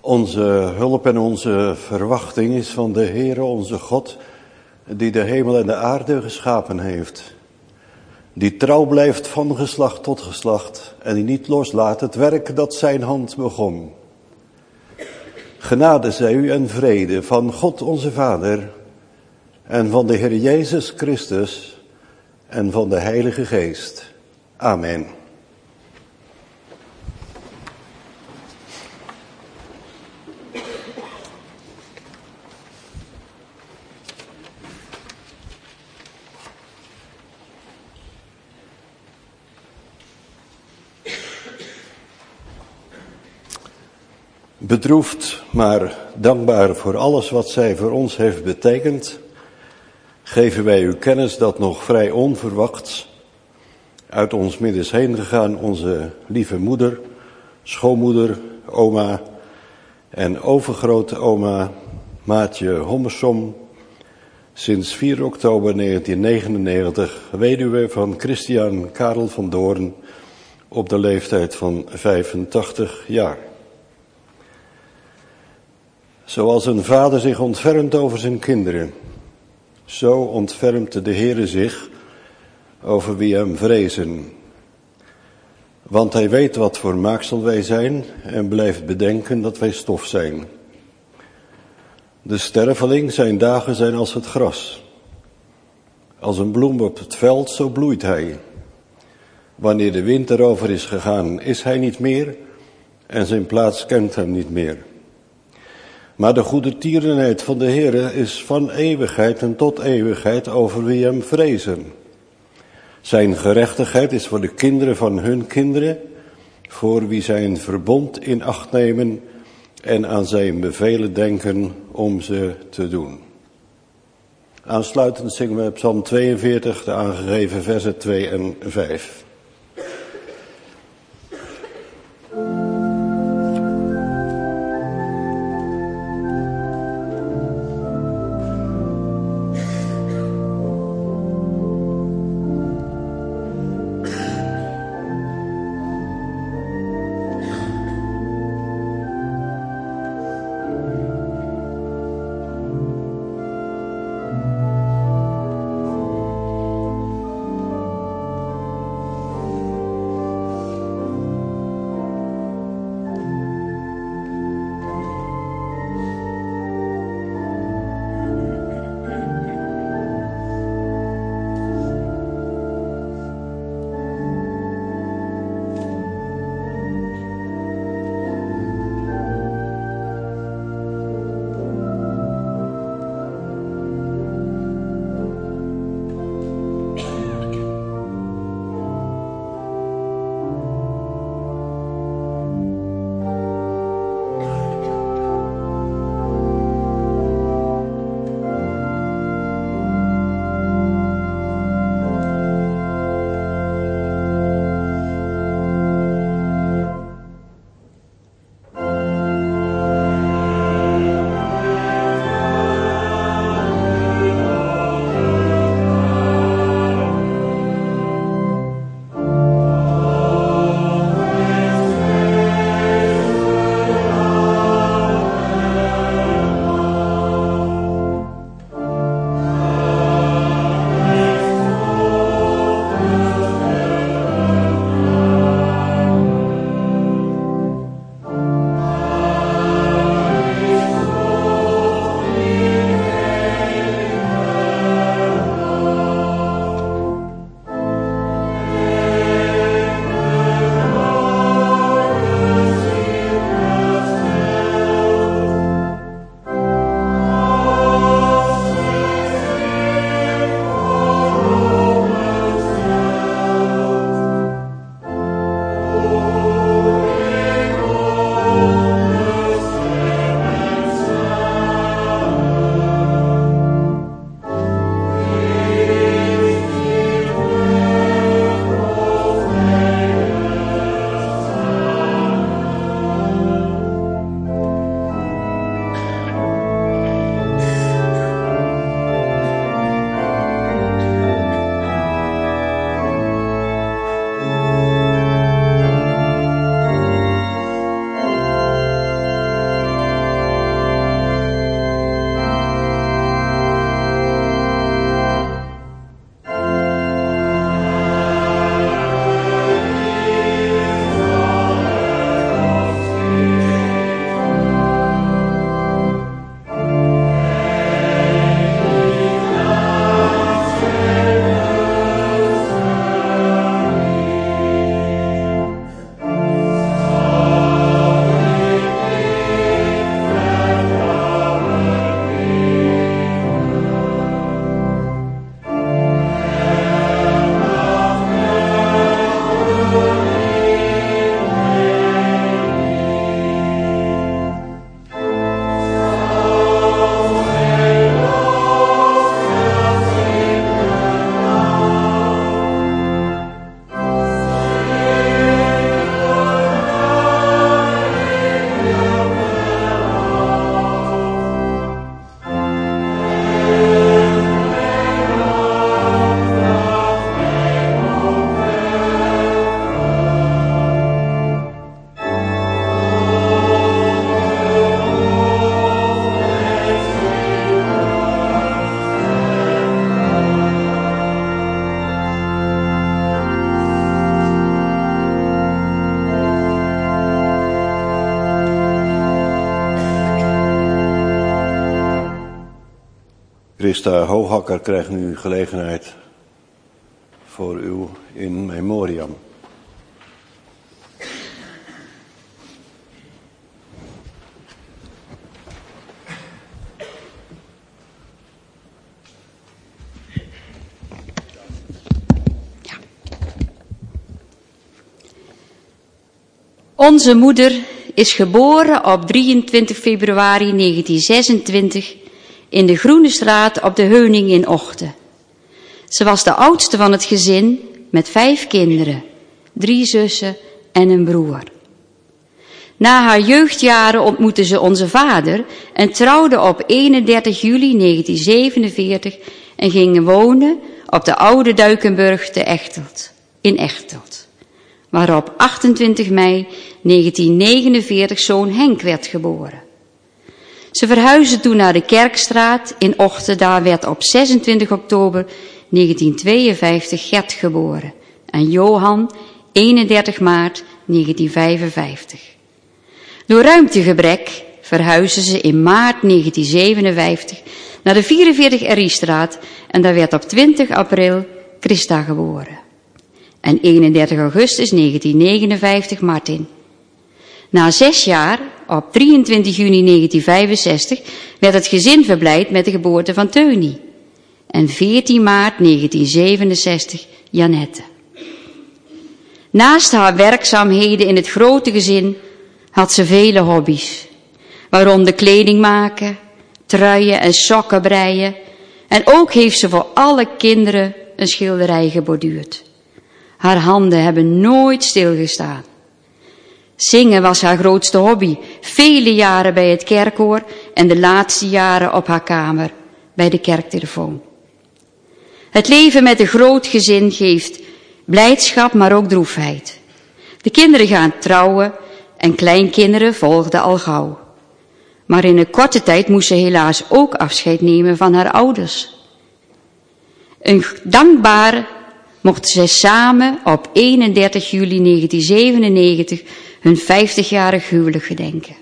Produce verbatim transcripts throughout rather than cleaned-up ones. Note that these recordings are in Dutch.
Onze hulp en onze verwachting is van de Heere onze God, die de hemel en de aarde geschapen heeft. Die trouw blijft van geslacht tot geslacht en die niet loslaat het werk dat zijn hand begon. Genade zij u en vrede van God onze Vader en van de Heer Jezus Christus en van de Heilige Geest. Amen. Bedroefd, maar dankbaar voor alles wat zij voor ons heeft betekend, geven wij u kennis dat nog vrij onverwachts uit ons midden is heen gegaan onze lieve moeder, schoonmoeder, oma en overgrote oma Maatje Hommersom, sinds vier oktober negentien negenennegentig weduwe van Christian Karel van Doorn op de leeftijd van vijfentachtig jaar. Zoals een vader zich ontfermt over zijn kinderen, zo ontfermt de Heere zich over wie hem vrezen. Want hij weet wat voor maaksel wij zijn en blijft bedenken dat wij stof zijn. De sterveling, zijn dagen zijn als het gras. Als een bloem op het veld, zo bloeit hij. Wanneer de wind erover is gegaan, is hij niet meer en zijn plaats kent hem niet meer. Maar de goede tierenheid van de Heere is van eeuwigheid en tot eeuwigheid over wie hem vrezen. Zijn gerechtigheid is voor de kinderen van hun kinderen, voor wie zijn verbond in acht nemen en aan zijn bevelen denken om ze te doen. Aansluitend zingen we Psalm tweeënveertig, de aangegeven versen twee en vijf. Christa Hoogakker krijgt nu gelegenheid voor uw in memoriam. Onze moeder is geboren op drieëntwintig februari negentien zesentwintig in de Groene Straat op de Heuning in Ochten. Ze was de oudste van het gezin met vijf kinderen, drie zussen en een broer. Na haar jeugdjaren ontmoette ze onze vader en trouwde op eenendertig juli negentien zevenenveertig en ging wonen op de Oude Duikenburg te Echteld, in Echteld, waarop achtentwintig mei negentien negenenveertig zoon Henk werd geboren. Ze verhuisde toen naar de Kerkstraat in Ochten. Daar werd op zesentwintig oktober negentien tweeënvijftig Gert geboren en Johan eenendertig maart negentien vijfenvijftig. Door ruimtegebrek verhuisden ze in maart negentien zevenenvijftig naar de vierenveertig Riestraat en daar werd op twintig april Christa geboren. En eenendertig augustus negentien negenenvijftig Martin. Na zes jaar, op drieëntwintig juni negentien vijfenzestig, werd het gezin verblijd met de geboorte van Teunie. En veertien maart negentien zevenenzestig Janette. Naast haar werkzaamheden in het grote gezin had ze vele hobby's, waaronder kleding maken, truien en sokken breien. En ook heeft ze voor alle kinderen een schilderij geborduurd. Haar handen hebben nooit stilgestaan. Zingen was haar grootste hobby, vele jaren bij het kerkkoor en de laatste jaren op haar kamer bij de kerktelefoon. Het leven met een groot gezin geeft blijdschap, maar ook droefheid. De kinderen gaan trouwen en kleinkinderen volgden al gauw. Maar in een korte tijd moest ze helaas ook afscheid nemen van haar ouders. Een dankbare mochten zij samen op eenendertig juli negentien zevenennegentig hun vijftigjarig huwelijk gedenken.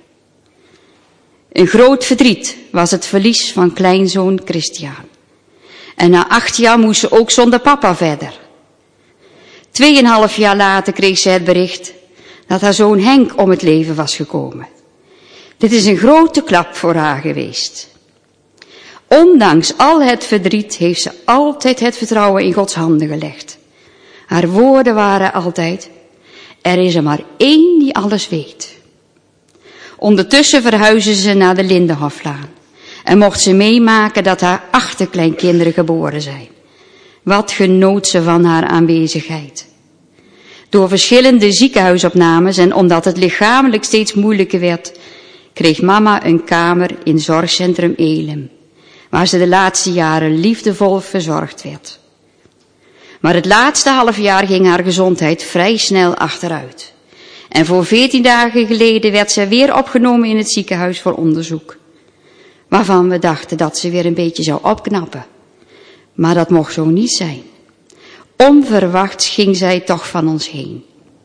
Een groot verdriet was het verlies van kleinzoon Christian. En na acht jaar moest ze ook zonder papa verder. Tweeënhalf jaar later kreeg ze het bericht dat haar zoon Henk om het leven was gekomen. Dit is een grote klap voor haar geweest. Ondanks al het verdriet heeft ze altijd het vertrouwen in Gods handen gelegd. Haar woorden waren altijd: er is er maar één die alles weet. Ondertussen verhuisde ze naar de Lindenhoflaan en mocht ze meemaken dat haar achterkleinkinderen geboren zijn. Wat genoot ze van haar aanwezigheid. Door verschillende ziekenhuisopnames en omdat het lichamelijk steeds moeilijker werd, kreeg mama een kamer in zorgcentrum Elim, waar ze de laatste jaren liefdevol verzorgd werd. Maar het laatste half jaar ging haar gezondheid vrij snel achteruit. En voor veertien dagen geleden werd ze weer opgenomen in het ziekenhuis voor onderzoek, waarvan we dachten dat ze weer een beetje zou opknappen. Maar dat mocht zo niet zijn. Onverwachts ging zij toch van ons heen.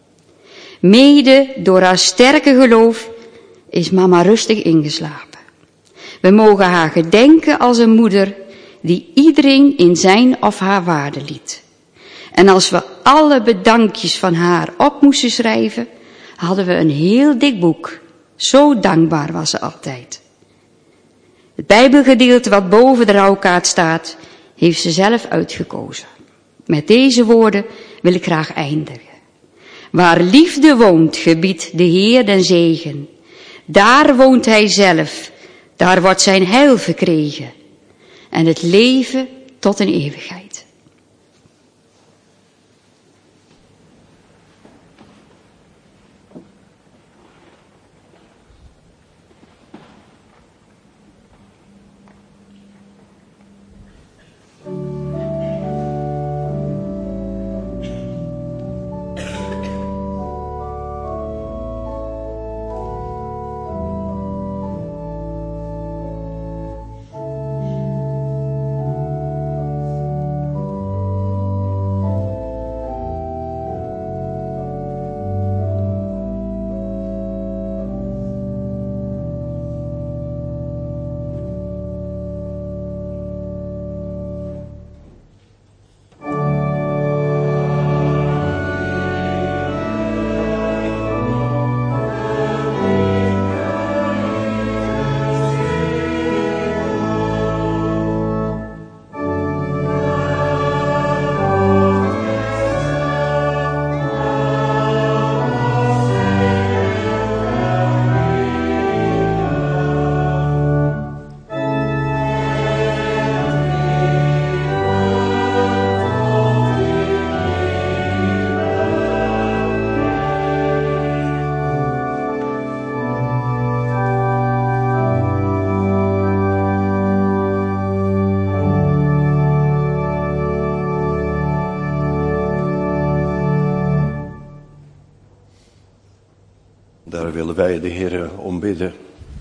Mede door haar sterke geloof is mama rustig ingeslapen. We mogen haar gedenken als een moeder die iedereen in zijn of haar waarde liet. En als we alle bedankjes van haar op moesten schrijven, hadden we een heel dik boek. Zo dankbaar was ze altijd. Het Bijbelgedeelte wat boven de rouwkaart staat, heeft ze zelf uitgekozen. Met deze woorden wil ik graag eindigen. Waar liefde woont, gebiedt de Heer den zegen. Daar woont hij zelf, daar wordt zijn heil verkregen. En het leven tot een eeuwigheid. Daar willen wij de Heer om bidden.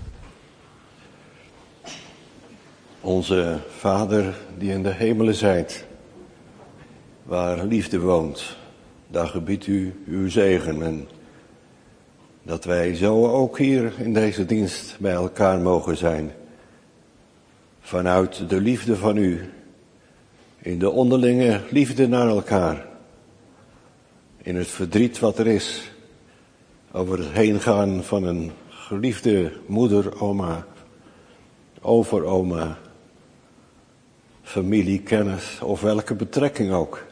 Onze Vader die in de hemelen zijt, waar liefde woont, daar gebiedt u uw zegen. En dat wij zo ook hier in deze dienst bij elkaar mogen zijn. Vanuit de liefde van u, in de onderlinge liefde naar elkaar. In het verdriet wat er is, over het heengaan van een geliefde moeder, oma, overoma, familie, kennis of welke betrekking ook.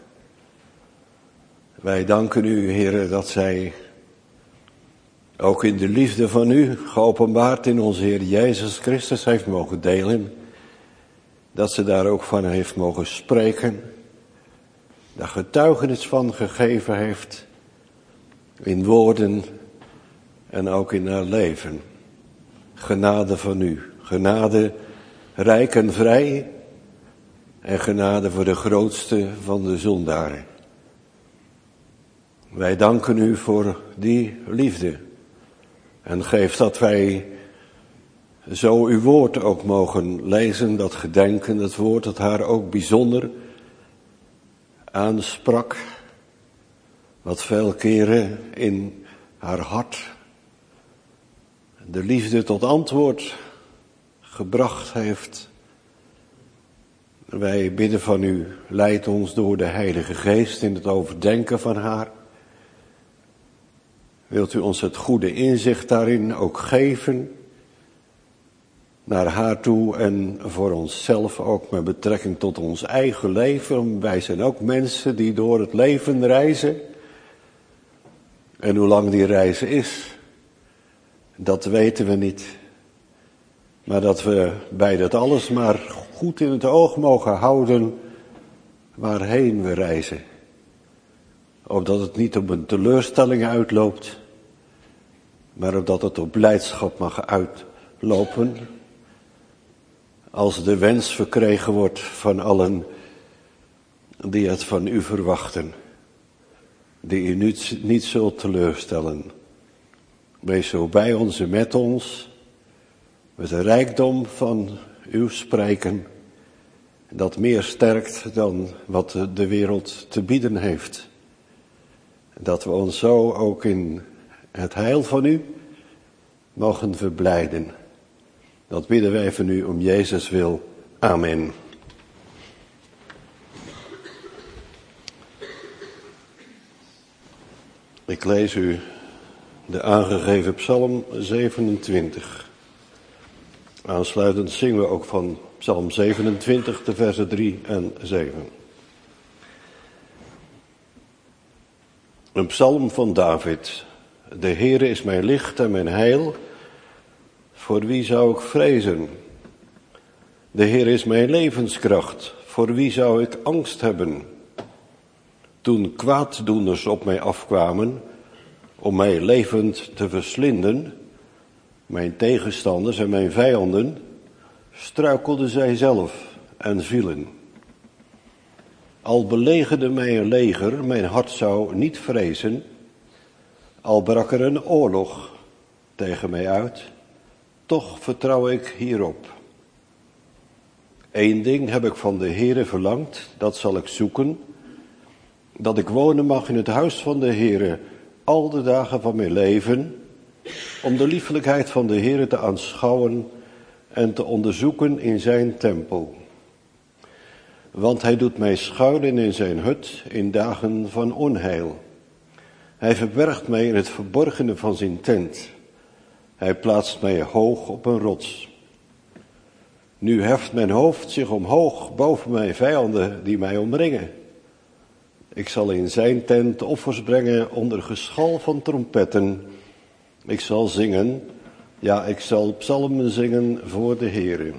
Wij danken u, Heere, dat zij ook in de liefde van u, geopenbaard in onze Heer Jezus Christus, heeft mogen delen. Dat ze daar ook van heeft mogen spreken. Daar getuigenis van gegeven heeft. In woorden en ook in haar leven. Genade van u. Genade rijk en vrij. En genade voor de grootste van de zondaren. Wij danken u voor die liefde. En geef dat wij zo uw woord ook mogen lezen, dat gedenken, het woord dat haar ook bijzonder aansprak. Wat veel keren in haar hart de liefde tot antwoord gebracht heeft. Wij bidden van u, leid ons door de Heilige Geest in het overdenken van haar. Wilt u ons het goede inzicht daarin ook geven, naar haar toe en voor onszelf ook met betrekking tot ons eigen leven. Wij zijn ook mensen die door het leven reizen. En hoe lang die reis is, dat weten we niet. Maar dat we bij dat alles maar goed in het oog mogen houden waarheen we reizen. Opdat het niet op een teleurstelling uitloopt, maar opdat het op blijdschap mag uitlopen. Als de wens verkregen wordt van allen die het van u verwachten. Die u niet, niet zult teleurstellen. Wees zo bij ons en met ons. Met de rijkdom van uw spreken. Dat meer sterkt dan wat de wereld te bieden heeft. Dat we ons zo ook in het heil van u mogen verblijden. Dat bidden wij van u om Jezus wil. Amen. Ik lees u de aangegeven psalm zevenentwintig. Aansluitend zingen we ook van psalm zevenentwintig, de versen drie en zeven. Een psalm van David. De Heere is mijn licht en mijn heil. Voor wie zou ik vrezen? De Heer is mijn levenskracht. Voor wie zou ik angst hebben? Toen kwaaddoeners op mij afkwamen, om mij levend te verslinden, mijn tegenstanders en mijn vijanden, struikelden zij zelf en vielen. Al belegerde mij een leger, mijn hart zou niet vrezen. Al brak er een oorlog tegen mij uit, toch vertrouw ik hierop. Eén ding heb ik van de Heere verlangd, dat zal ik zoeken, dat ik wonen mag in het huis van de Heere al de dagen van mijn leven, om de liefelijkheid van de Heere te aanschouwen en te onderzoeken in zijn tempel. Want hij doet mij schuilen in zijn hut in dagen van onheil. Hij verbergt mij in het verborgene van zijn tent. Hij plaatst mij hoog op een rots. Nu heft mijn hoofd zich omhoog boven mijn vijanden die mij omringen. Ik zal in zijn tent offers brengen onder geschal van trompetten. Ik zal zingen, ja, ik zal psalmen zingen voor de Heere.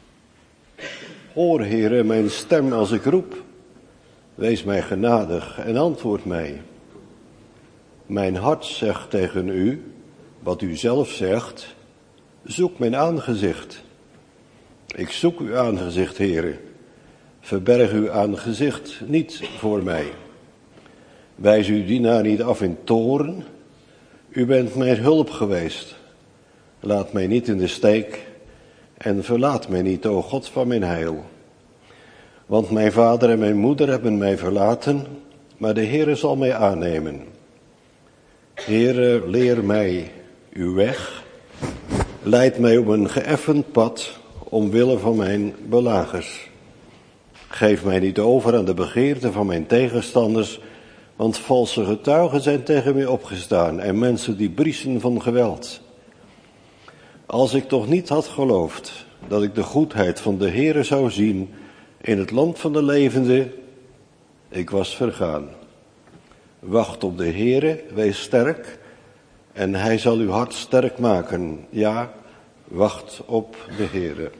Hoor, Heere, mijn stem als ik roep. Wees mij genadig en antwoord mij. Mijn hart zegt tegen u, wat u zelf zegt, zoek mijn aangezicht. Ik zoek uw aangezicht, Heere. Verberg uw aangezicht niet voor mij. Wijs uw dienaar niet af in toorn. U bent mijn hulp geweest. Laat mij niet in de steek en verlaat mij niet, o God van mijn heil. Want mijn vader en mijn moeder hebben mij verlaten, maar de Heere zal mij aannemen. Heere, leer mij uw weg. Leid mij op een geëffend pad, omwille van mijn belagers. Geef mij niet over aan de begeerten van mijn tegenstanders, want valse getuigen zijn tegen mij opgestaan en mensen die briesen van geweld. Als ik toch niet had geloofd dat ik de goedheid van de Heere zou zien in het land van de levenden, ik was vergaan. Wacht op de Heere, wees sterk, en hij zal uw hart sterk maken. Ja, wacht op de Heere.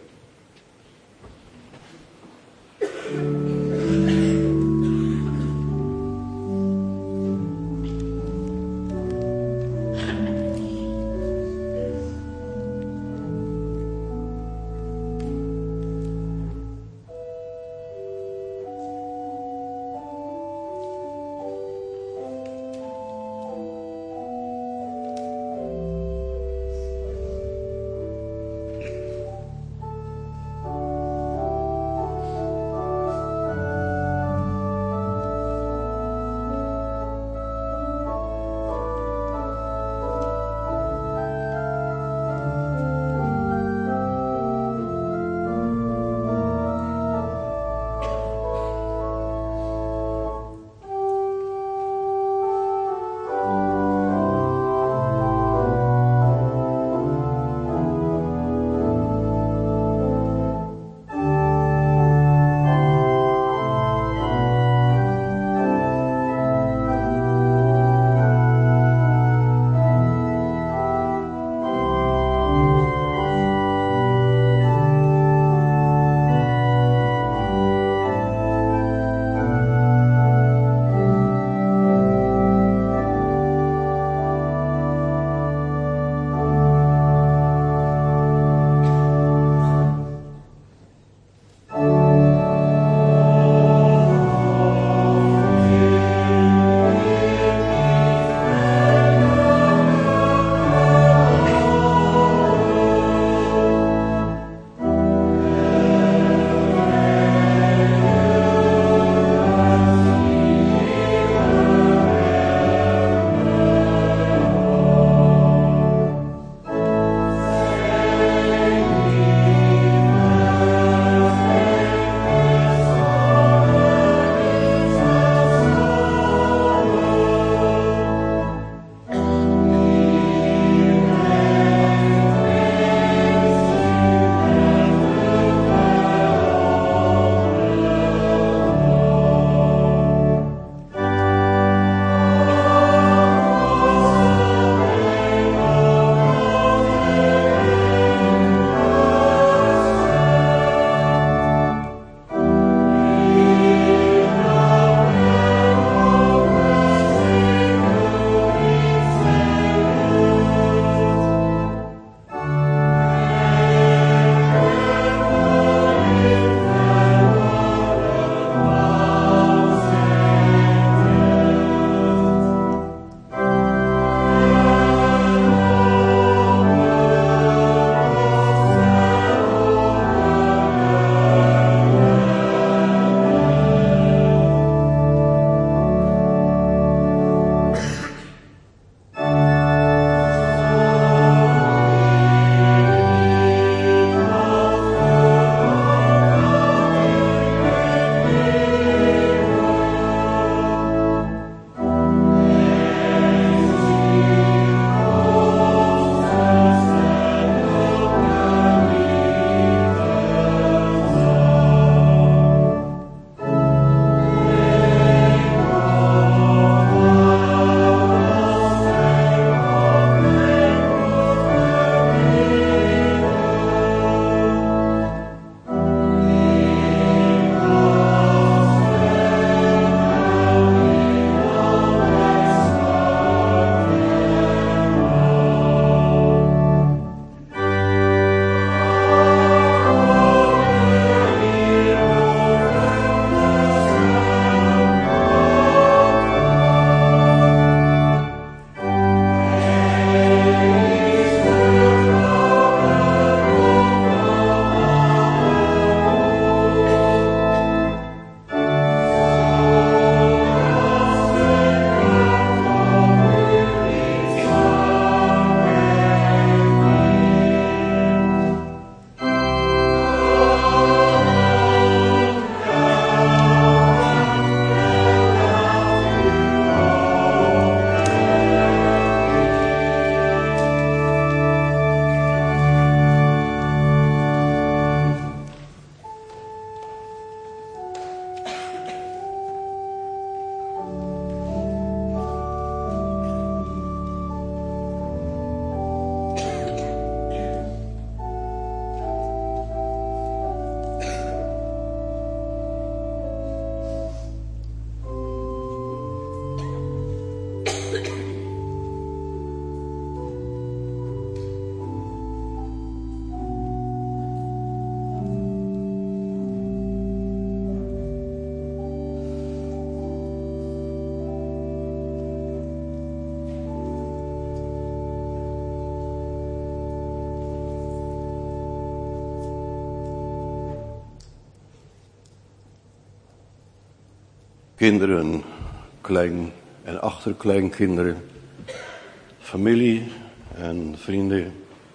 kinderen, klein- en achterkleinkinderen, familie en vrienden.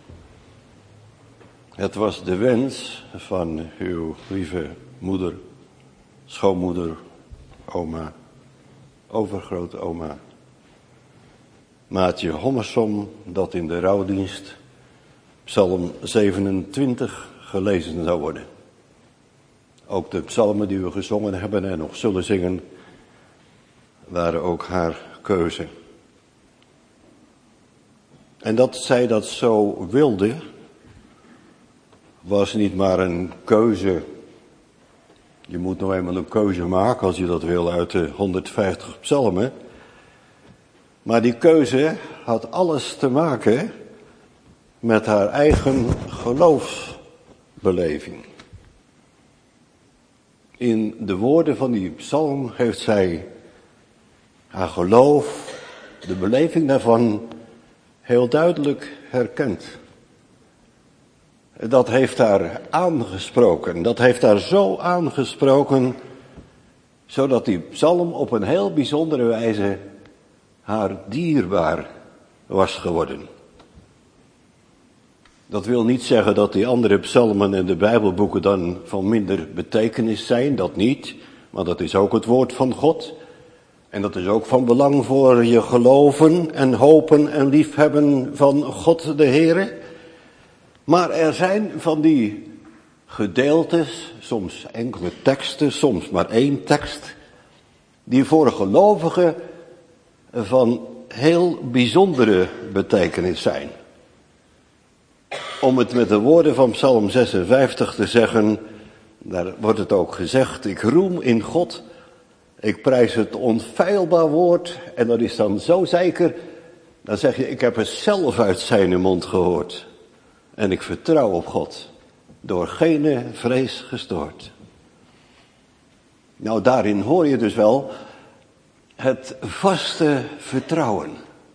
Het was de wens van uw lieve moeder, schoonmoeder, oma, overgrootoma, Maatje Hommersom, dat in de rouwdienst Psalm zevenentwintig gelezen zou worden. Ook de psalmen die we gezongen hebben en nog zullen zingen, waren ook haar keuze. En dat zij dat zo wilde, was niet maar een keuze. Je moet nou eenmaal een keuze maken als je dat wil uit de honderdvijftig psalmen. Maar die keuze had alles te maken met haar eigen geloofsbeleving. In de woorden van die psalm heeft zij haar geloof, de beleving daarvan, heel duidelijk herkend. Dat heeft haar aangesproken, dat heeft haar zo aangesproken, zodat die psalm op een heel bijzondere wijze haar dierbaar was geworden. Dat wil niet zeggen dat die andere psalmen en de Bijbelboeken dan van minder betekenis zijn, dat niet, maar dat is ook het woord van God. En dat is ook van belang voor je geloven en hopen en liefhebben van God de Heere. Maar er zijn van die gedeeltes, soms enkele teksten, soms maar één tekst, die voor gelovigen van heel bijzondere betekenis zijn. Om het met de woorden van Psalm zesenvijftig te zeggen, daar wordt het ook gezegd, ik roem in God, ik prijs het onfeilbaar woord, en dat is dan zo zeker, dan zeg je, ik heb het zelf uit zijn mond gehoord. En ik vertrouw op God, door geen vrees gestoord. Nou, daarin hoor je dus wel het vaste vertrouwen.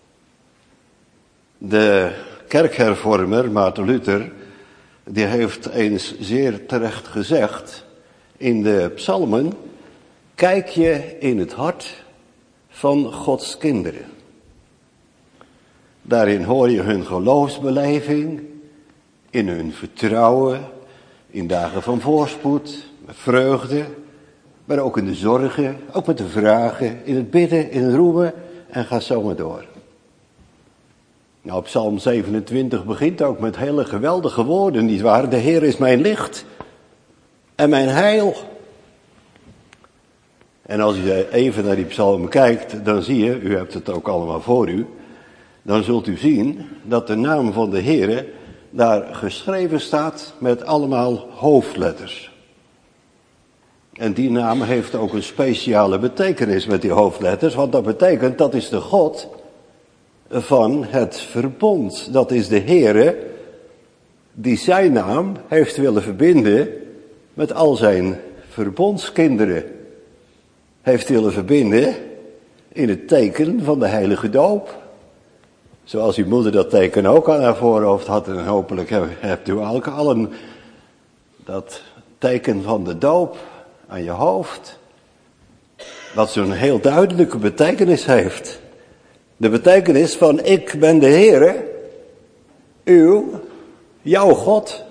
De kerkhervormer Maarten Luther, die heeft eens zeer terecht gezegd in de psalmen, kijk je in het hart van Gods kinderen. Daarin hoor je hun geloofsbeleving, in hun vertrouwen, in dagen van voorspoed, met vreugde, maar ook in de zorgen, ook met de vragen, in het bidden, in het roemen en ga zo maar door. Nou, Psalm zevenentwintig begint ook met hele geweldige woorden, nietwaar? De Heer is mijn licht en mijn heil. En als je even naar die psalm kijkt, dan zie je, u hebt het ook allemaal voor u, dan zult u zien dat de naam van de Heere daar geschreven staat met allemaal hoofdletters. En die naam heeft ook een speciale betekenis met die hoofdletters, want dat betekent, dat is de God van het verbond. Dat is de Heere die zijn naam heeft willen verbinden met al zijn verbondskinderen. Heeft willen verbinden in het teken van de heilige doop. Zoals uw moeder dat teken ook aan haar voorhoofd had. En hopelijk hebt u ook allen dat teken van de doop aan je hoofd. Wat zo'n heel duidelijke betekenis heeft. De betekenis van ik ben de Heere, uw, jouw God.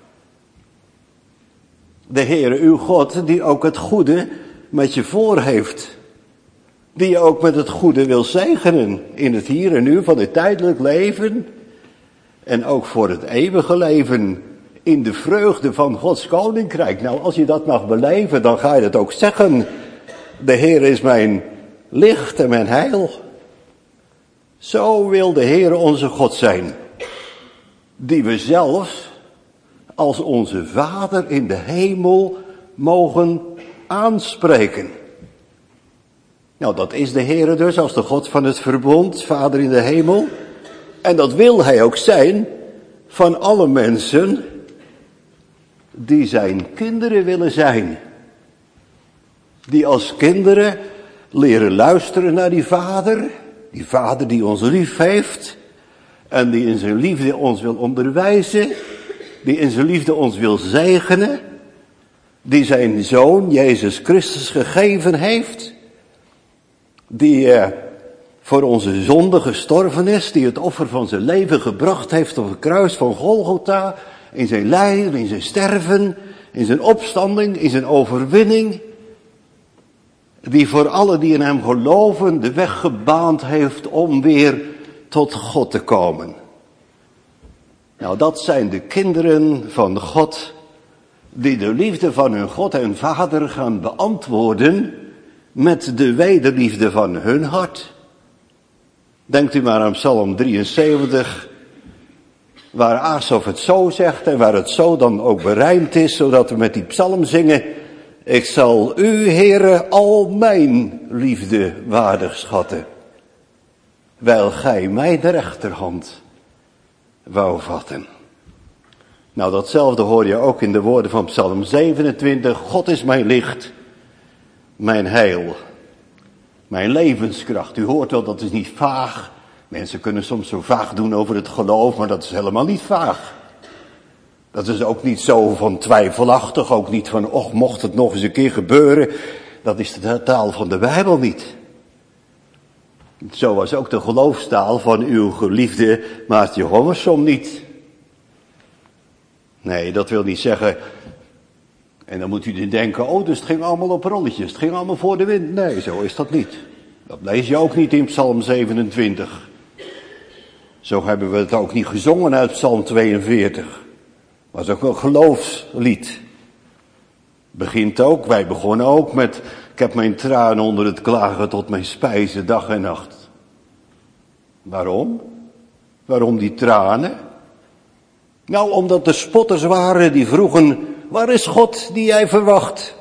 De Heere, uw God, die ook het goede met je voor heeft. Die je ook met het goede wil zegenen in het hier en nu van het tijdelijk leven. En ook voor het eeuwige leven in de vreugde van Gods koninkrijk. Nou, als je dat mag beleven, dan ga je dat ook zeggen. De Heer is mijn licht en mijn heil. Zo wil de Heer onze God zijn. Die we zelfs als onze Vader in de hemel mogen aanspreken. Nou, dat is de Heere dus als de God van het verbond, Vader in de hemel. En dat wil hij ook zijn van alle mensen die zijn kinderen willen zijn. Die als kinderen leren luisteren naar die Vader. Die Vader die ons lief heeft. En die in zijn liefde ons wil onderwijzen. Die in zijn liefde ons wil zegenen. Die zijn Zoon, Jezus Christus, gegeven heeft. die uh, voor onze zonde gestorven is, die het offer van zijn leven gebracht heeft op het kruis van Golgotha, in zijn lijden, in zijn sterven, in zijn opstanding, in zijn overwinning, die voor alle die in hem geloven de weg gebaand heeft om weer tot God te komen. Nou, dat zijn de kinderen van God, die de liefde van hun God en Vader gaan beantwoorden met de wederliefde van hun hart. Denkt u maar aan Psalm drieënzeventig, waar Asaf het zo zegt en waar het zo dan ook berijmd is, zodat we met die psalm zingen: ik zal u, Heere, al mijn liefde waardig schatten, wijl gij mij de rechterhand wou vatten. Nou, datzelfde hoor je ook in de woorden van Psalm zevenentwintig. God is mijn licht, mijn heil, mijn levenskracht. U hoort wel, dat is niet vaag. Mensen kunnen soms zo vaag doen over het geloof, maar dat is helemaal niet vaag. Dat is ook niet zo van twijfelachtig, ook niet van, och, mocht het nog eens een keer gebeuren. Dat is de taal van de Bijbel niet. Zo was ook de geloofstaal van uw geliefde Maartje Hommersom niet. Nee, dat wil niet zeggen. En dan moet u dan denken, oh, dus het ging allemaal op rolletjes, het ging allemaal voor de wind. Nee, zo is dat niet. Dat lees je ook niet in Psalm zevenentwintig. Zo hebben we het ook niet gezongen uit Psalm tweeënveertig. Was ook wel een geloofslied. Begint ook, wij begonnen ook met, ik heb mijn tranen onder het klagen tot mijn spijzen dag en nacht. Waarom? Waarom die tranen? Nou, omdat de spotters waren die vroegen, waar is God die jij verwacht?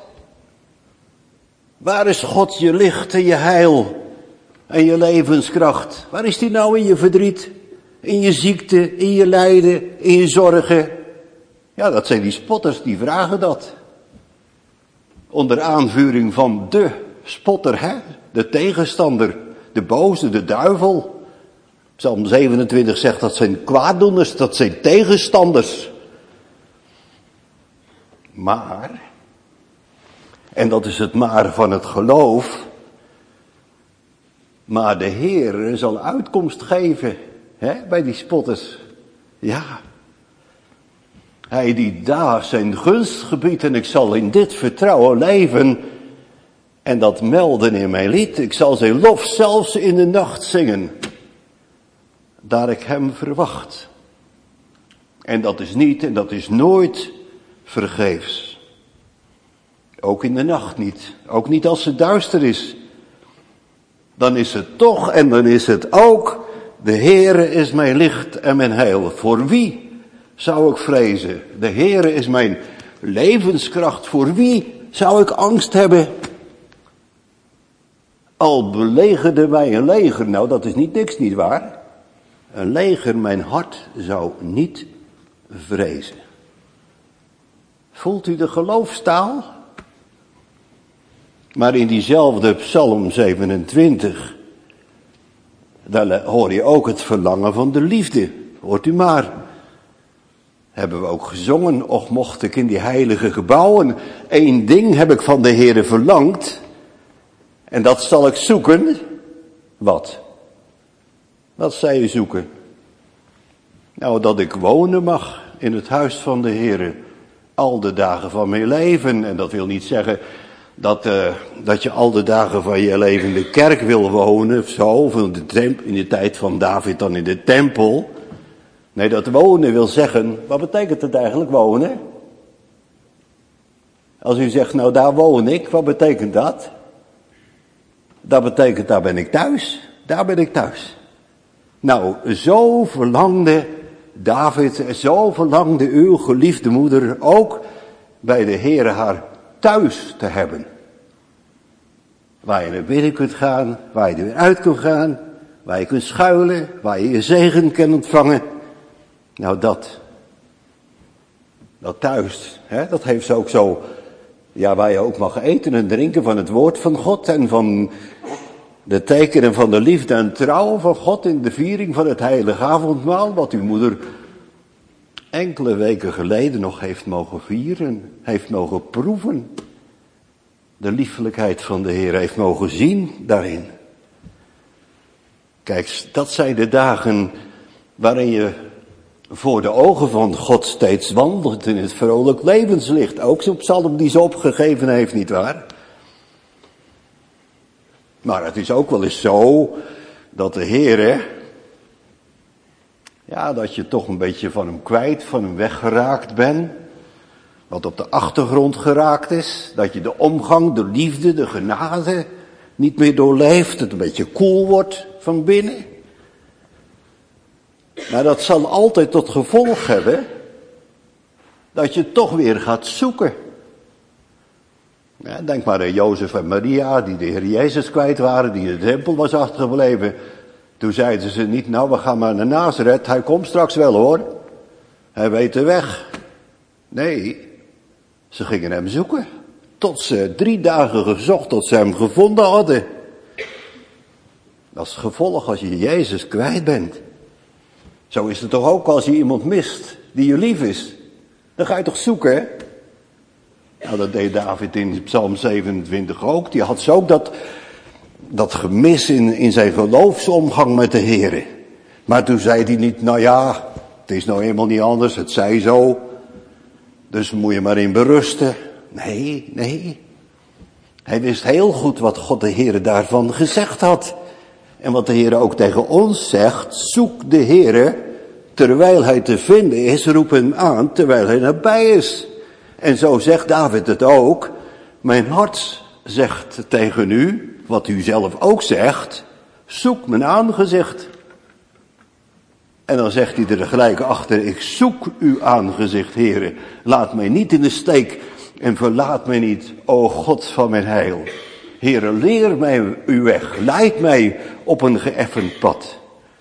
Waar is God je licht en je heil en je levenskracht? Waar is die nou in je verdriet, in je ziekte, in je lijden, in je zorgen? Ja, dat zijn die spotters, die vragen dat. Onder aanvuring van de spotter, hè? De tegenstander, de boze, de duivel. Psalm zevenentwintig zegt dat zijn kwaaddoeners, dat zijn tegenstanders. Maar, en dat is het maar van het geloof, maar de Heer zal uitkomst geven, hè, bij die spotters. Ja. Hij die daar zijn gunst gebiedt en ik zal in dit vertrouwen leven en dat melden in mijn lied. Ik zal zijn lof zelfs in de nacht zingen, daar ik hem verwacht. En dat is niet en dat is nooit vergeefs. Ook in de nacht niet. Ook niet als het duister is. Dan is het toch en dan is het ook, de Heere is mijn licht en mijn heil. Voor wie zou ik vrezen? De Heere is mijn levenskracht. Voor wie zou ik angst hebben? Al belegerde mij een leger. Nou, dat is niet niks, niet waar? Een leger, mijn hart zou niet vrezen. Voelt u de geloofstaal? Maar in diezelfde Psalm zevenentwintig, daar hoor je ook het verlangen van de liefde. Hoort u maar. Hebben we ook gezongen, och mocht ik in die heilige gebouwen. Eén ding heb ik van de Heere verlangd. En dat zal ik zoeken. Wat? Wat zei je zoeken? Nou, dat ik wonen mag in het huis van de Heere. Al de dagen van mijn leven. En dat wil niet zeggen dat, uh, dat je al de dagen van je leven in de kerk wil wonen. Of zo, of in de, temp- in de tijd van David dan in de tempel. Nee, dat wonen wil zeggen, wat betekent het eigenlijk wonen? Als u zegt, nou daar woon ik, wat betekent dat? Dat betekent, daar ben ik thuis. Daar ben ik thuis. Nou, zo verlangde David, zo verlangde uw geliefde moeder ook bij de Heere haar thuis te hebben. Waar je naar binnen kunt gaan, waar je er weer uit kunt gaan, waar je kunt schuilen, waar je je zegen kunt ontvangen. Nou, dat, dat thuis, hè, dat heeft ze ook zo, ja, waar je ook mag eten en drinken van het woord van God en van de tekenen van de liefde en trouw van God in de viering van het heilige avondmaal, wat uw moeder enkele weken geleden nog heeft mogen vieren, heeft mogen proeven. De liefelijkheid van de Heer heeft mogen zien daarin. Kijk, dat zijn de dagen waarin je voor de ogen van God steeds wandelt in het vrolijk levenslicht. Ook zo'n psalm die ze opgegeven heeft, nietwaar? Maar het is ook wel eens zo dat de Heere, ja, dat je toch een beetje van hem kwijt, van hem weggeraakt bent. Wat op de achtergrond geraakt is. Dat je de omgang, de liefde, de genade niet meer doorleeft. Het een beetje koel wordt van binnen. Maar dat zal altijd tot gevolg hebben dat je toch weer gaat zoeken. Ja, denk maar aan Jozef en Maria, die de Heer Jezus kwijt waren, die in de tempel was achtergebleven. Toen zeiden ze niet, nou we gaan maar naar Nazareth, hij komt straks wel hoor. Hij weet de weg. Nee, ze gingen hem zoeken. Tot ze drie dagen gezocht, tot ze hem gevonden hadden. Dat is het gevolg als je Jezus kwijt bent. Zo is het toch ook als je iemand mist die je lief is. Dan ga je toch zoeken, hè? Nou, dat deed David in Psalm zevenentwintig ook. Die had zo ook dat, dat gemis in, in zijn geloofsomgang met de Heer. Maar toen zei hij niet, nou ja, het is nou eenmaal niet anders, het zij zo. Dus moet je maar in berusten. Nee, nee. Hij wist heel goed wat God de Heer daarvan gezegd had. En wat de Heer ook tegen ons zegt, zoek de Heer terwijl hij te vinden is, roep hem aan terwijl hij nabij is. En zo zegt David het ook, mijn hart zegt tegen u, wat u zelf ook zegt, zoek mijn aangezicht. En dan zegt hij er gelijk achter, ik zoek uw aangezicht, Heere, laat mij niet in de steek en verlaat mij niet, o God van mijn heil. Heere, leer mij uw weg, leid mij op een geëffend pad.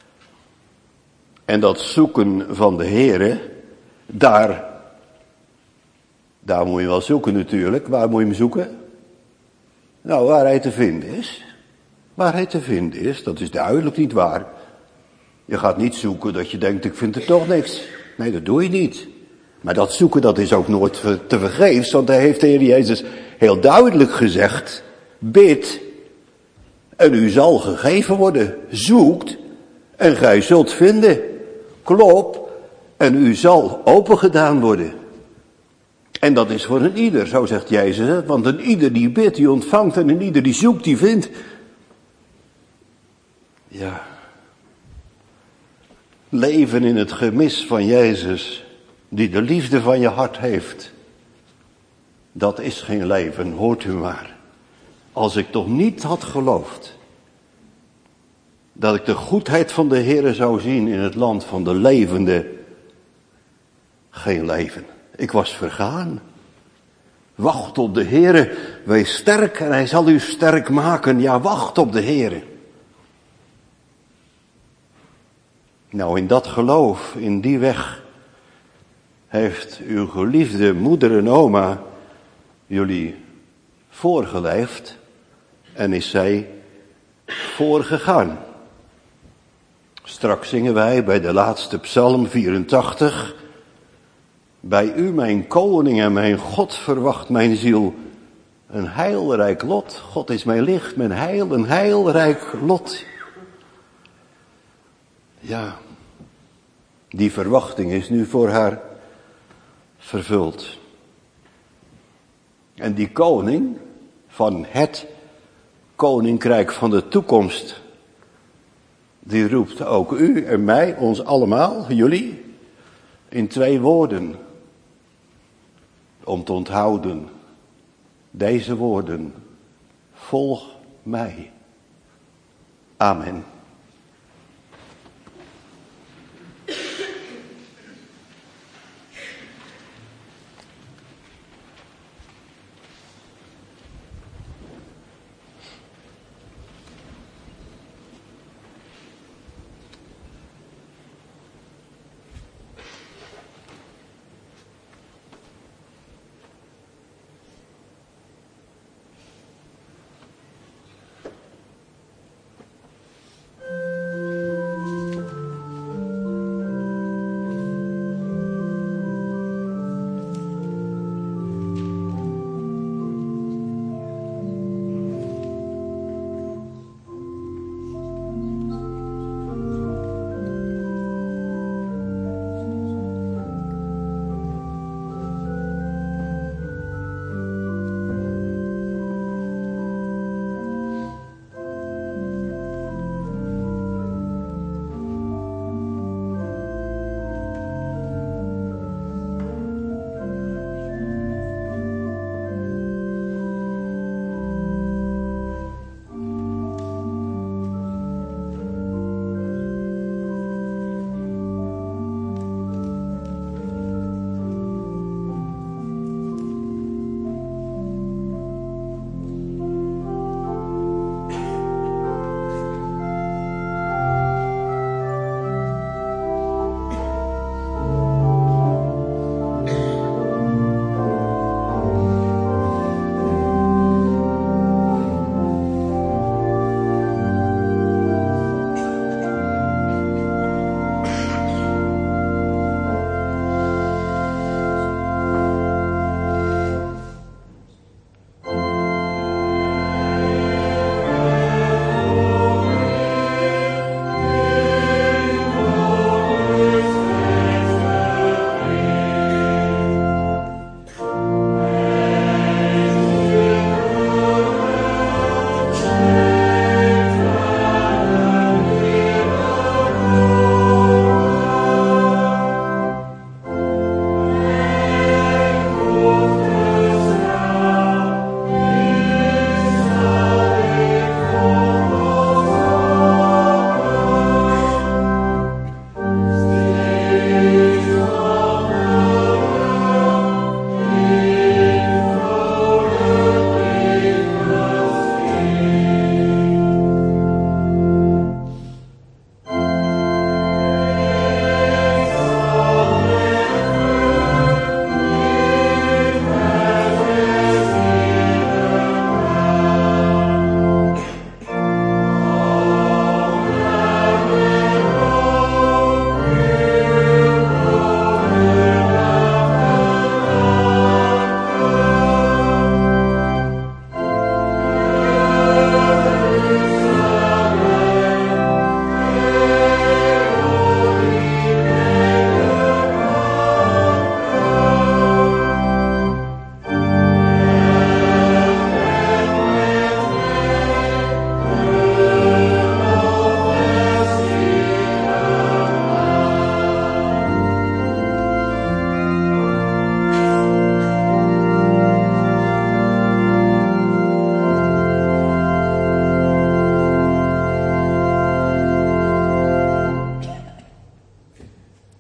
En dat zoeken van de Heere, daar, daar moet je wel zoeken natuurlijk. Waar moet je hem zoeken? Nou, waar hij te vinden is. Waar hij te vinden is, dat is duidelijk niet waar. Je gaat niet zoeken dat je denkt, ik vind er toch niks. Nee, dat doe je niet. Maar dat zoeken, dat is ook nooit te vergeefs, want hij heeft de Heer Jezus heel duidelijk gezegd, bid en u zal gegeven worden. Zoekt en gij zult vinden. Klop en u zal opengedaan worden. En dat is voor een ieder, zo zegt Jezus, want een ieder die bidt, die ontvangt en een ieder die zoekt, die vindt. Ja. Leven in het gemis van Jezus, die de liefde van je hart heeft. Dat is geen leven, hoort u maar. Als ik toch niet had geloofd dat ik de goedheid van de Heere zou zien in het land van de levenden, geen leven. Ik was vergaan. Wacht op de Heere, wees sterk en hij zal u sterk maken. Ja, wacht op de Heere. Nou, in dat geloof, in die weg, heeft uw geliefde moeder en oma jullie voorgeleefd en is zij voorgegaan. Straks zingen wij bij de laatste psalm vierentachtig. Bij u, mijn koning en mijn God, verwacht mijn ziel een heilrijk lot. God is mijn licht, mijn heil, een heilrijk lot. Ja, die verwachting is nu voor haar vervuld. En die koning van het koninkrijk van de toekomst, die roept ook u en mij, ons allemaal, jullie, in twee woorden. Om te onthouden, deze woorden, volg mij. Amen.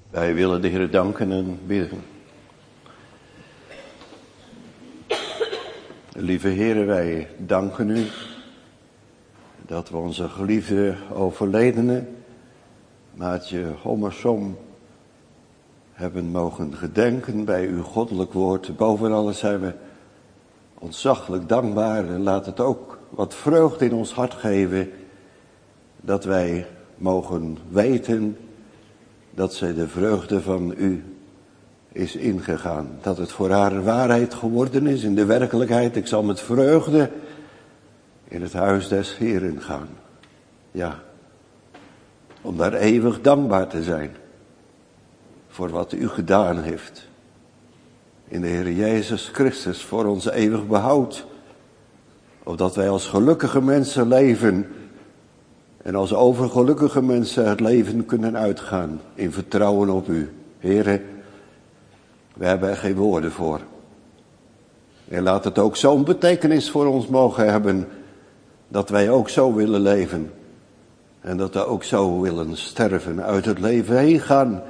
Wij willen de Heer danken en bidden. Lieve Heer, wij danken u dat we onze geliefde overledene, Maatje Hommersom, hebben mogen gedenken bij uw goddelijk woord. Boven alles zijn we ontzaglijk dankbaar en laat het ook wat vreugde in ons hart geven dat wij mogen weten dat zij de vreugde van u is ingegaan. Dat het voor haar waarheid geworden is in de werkelijkheid. Ik zal met vreugde in het huis des Heeren gaan. Ja, om daar eeuwig dankbaar te zijn voor wat u gedaan heeft. In de Heer Jezus Christus voor ons eeuwig behoud. Opdat wij als gelukkige mensen leven en als overgelukkige mensen het leven kunnen uitgaan in vertrouwen op u. Heere, we hebben er geen woorden voor. En laat het ook zo'n betekenis voor ons mogen hebben dat wij ook zo willen leven. En dat we ook zo willen sterven, uit het leven heen gaan.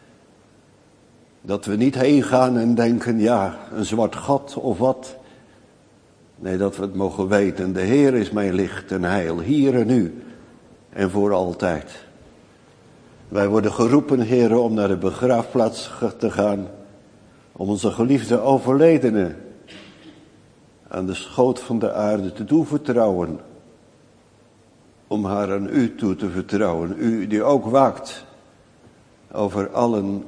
Dat we niet heen gaan en denken, ja, een zwart gat of wat. Nee, dat we het mogen weten, de Heer is mijn licht en heil, hier en nu en voor altijd. Wij worden geroepen, Heer, om naar de begraafplaats te gaan, om onze geliefde overledene aan de schoot van de aarde te doen vertrouwen. Om haar aan u toe te vertrouwen, u die ook waakt over allen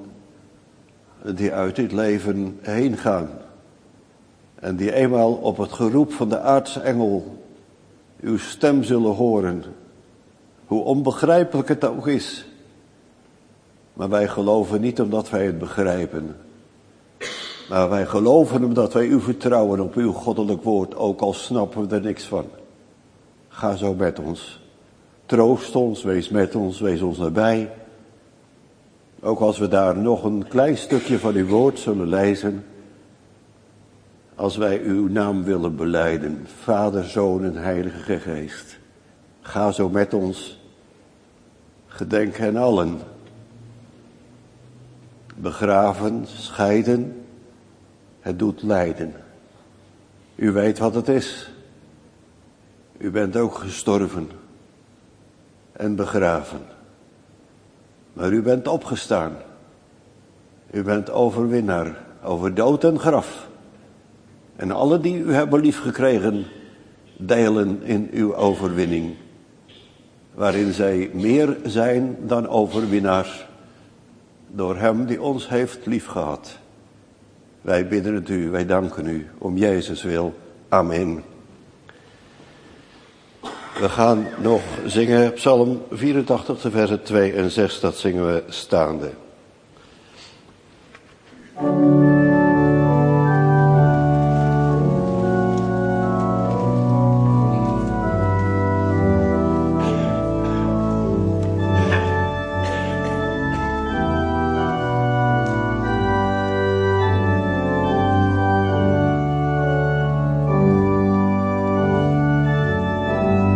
die uit dit leven heen gaan. En die eenmaal op het geroep van de aartsengel uw stem zullen horen. Hoe onbegrijpelijk het ook is. Maar wij geloven niet omdat wij het begrijpen. Maar wij geloven omdat wij u vertrouwen op uw goddelijk woord. Ook al snappen we er niks van. Ga zo met ons. Troost ons, wees met ons, wees ons nabij. Ook als we daar nog een klein stukje van uw woord zullen lezen. Als wij uw naam willen belijden. Vader, Zoon en Heilige Geest. Ga zo met ons. Gedenk hen allen. Begraven, scheiden. Het doet lijden. U weet wat het is. U bent ook gestorven. En begraven. Maar u bent opgestaan. U bent overwinnaar over dood en graf. En alle die u hebben liefgekregen, delen in uw overwinning. Waarin zij meer zijn dan overwinnaars. Door hem die ons heeft liefgehad. Wij bidden het u, wij danken u, om Jezus wil. Amen. We gaan nog zingen Psalm vierentachtig, de versen twee en zes, dat zingen we staande.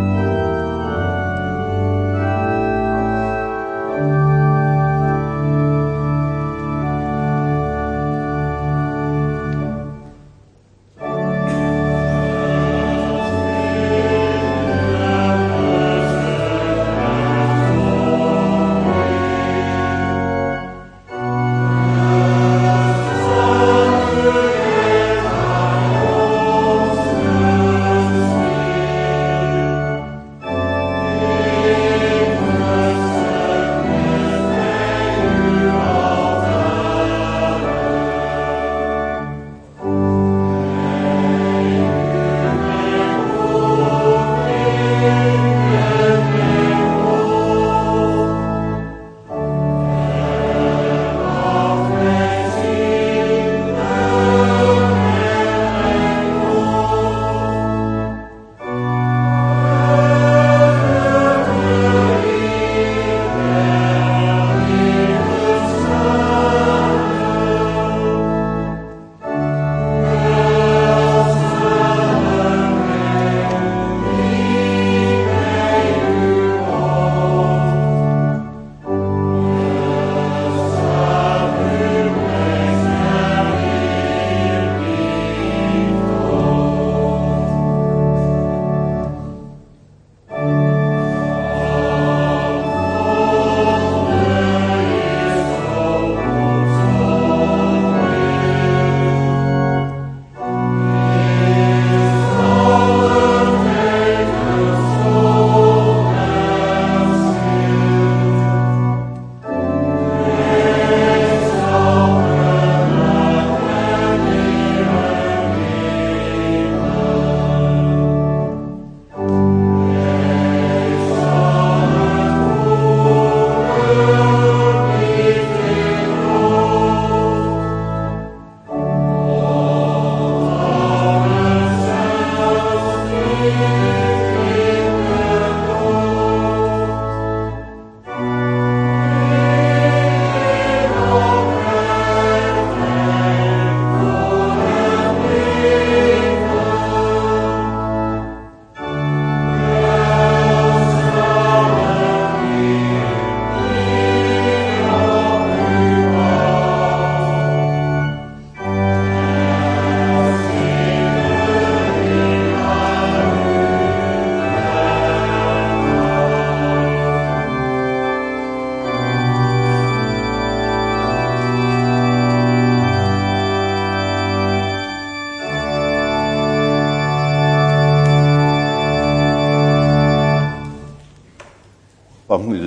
Thank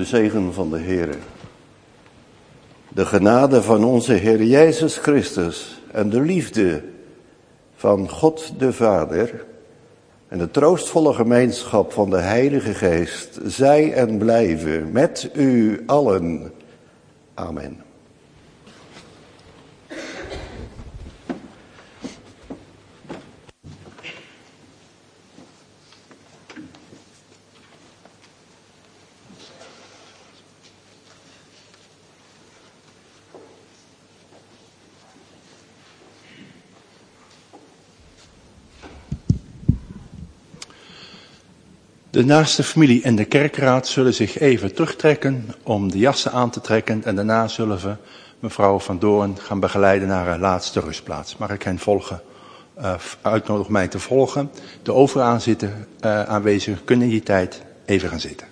zegen van de Heere. De genade van onze Heer Jezus Christus en de liefde van God de Vader en de troostvolle gemeenschap van de Heilige Geest zij en blijven met u allen. Amen. De naaste familie en de kerkraad zullen zich even terugtrekken om de jassen aan te trekken. En daarna zullen we mevrouw Van Doorn gaan begeleiden naar haar laatste rustplaats. Mag ik hen volgen, uh, uitnodigen mij te volgen. De overaanzitten, uh, aanwezigen kunnen in die tijd even gaan zitten.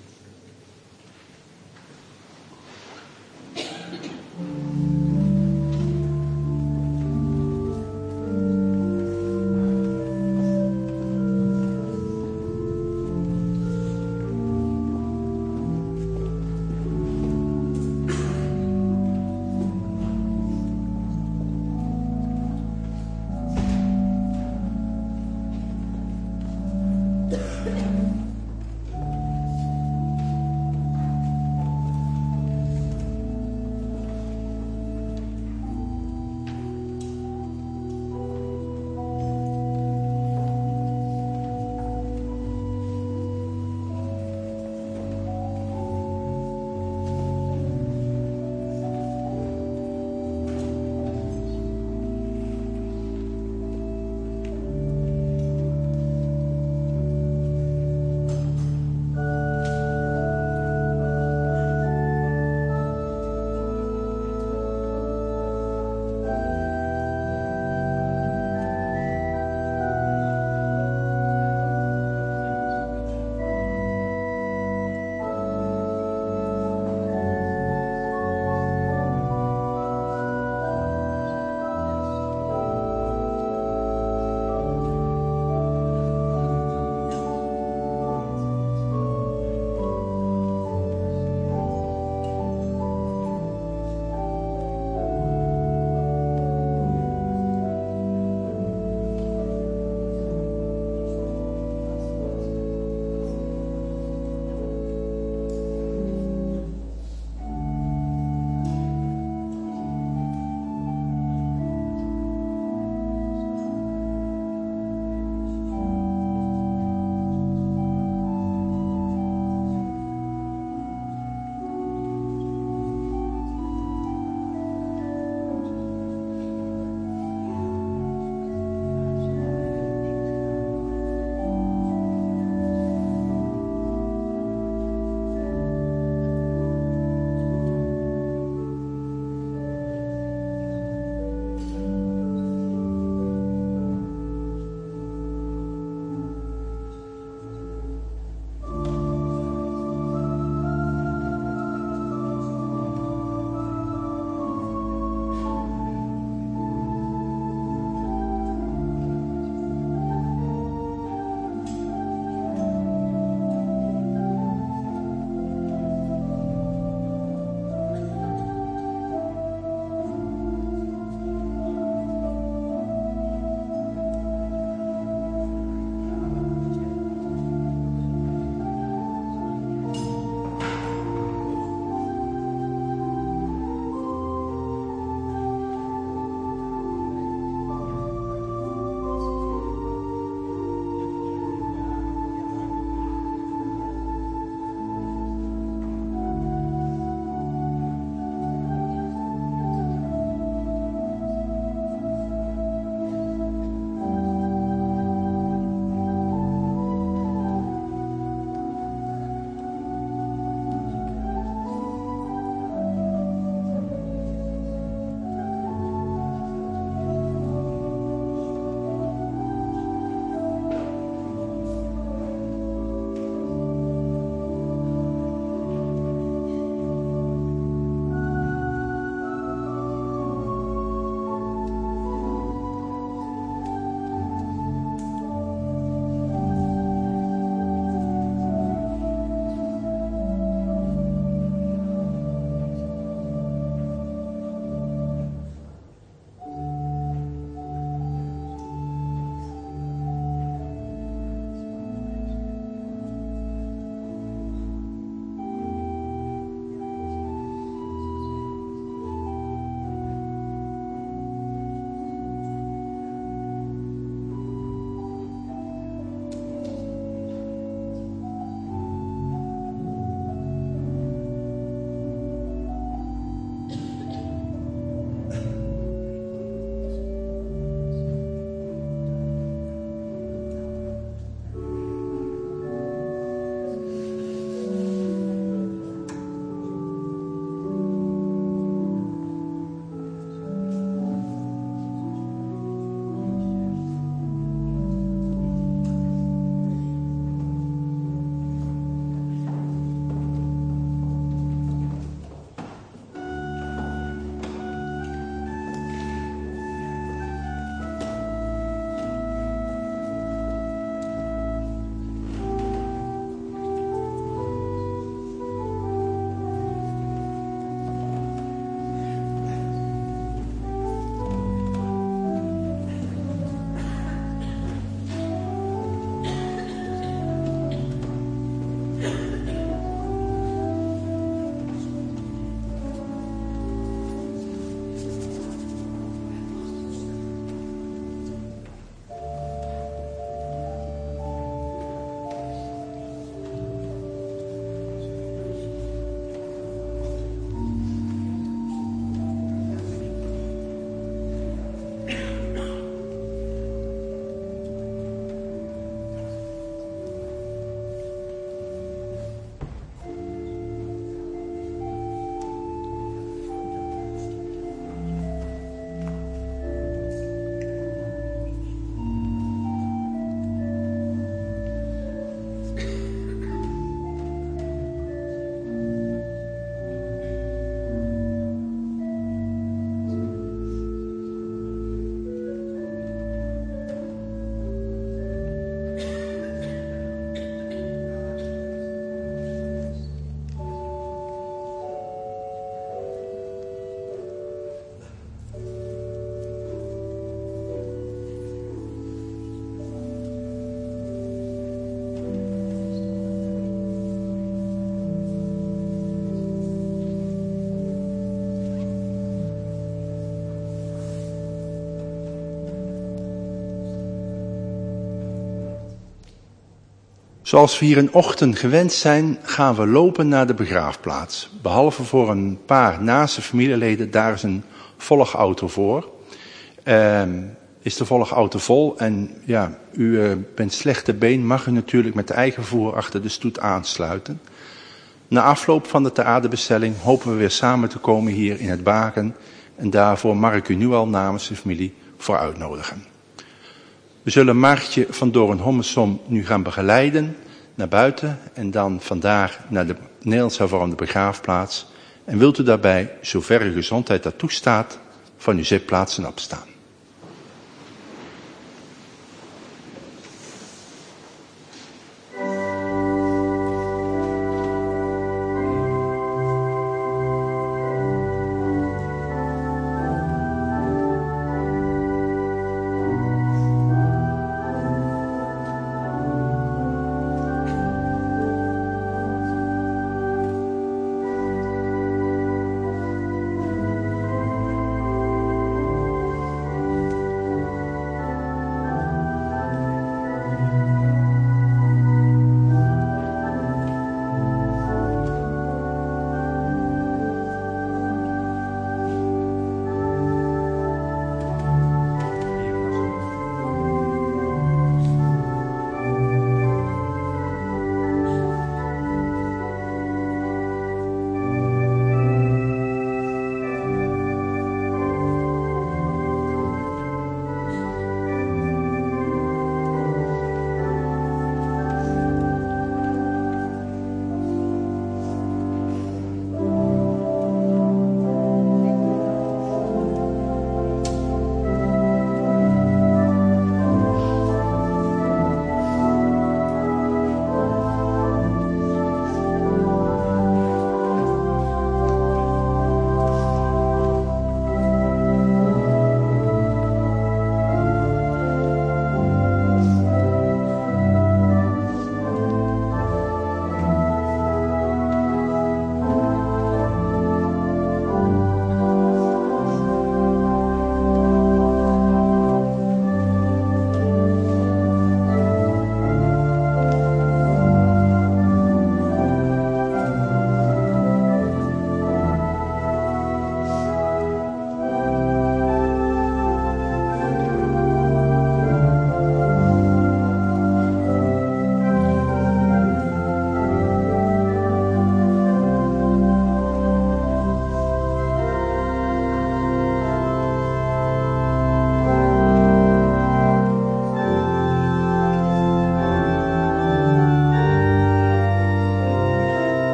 Zoals we hier in ochtend gewend zijn, gaan we lopen naar de begraafplaats. Behalve voor een paar naaste familieleden, daar is een volgauto voor. Uh, is de volgauto vol en ja, u uh, bent slechte been, mag u natuurlijk met eigen vervoer achter de stoet aansluiten. Na afloop van de ter aardebestelling hopen we weer samen te komen hier in het Baken. En daarvoor mag ik u nu al namens de familie voor uitnodigen. We zullen Maartje van Doorn-Hommersom nu gaan begeleiden naar buiten en dan vandaar naar de Nederlands hervormde begraafplaats. En wilt u daarbij, zover uw gezondheid dat toestaat, van uw zitplaatsen opstaan.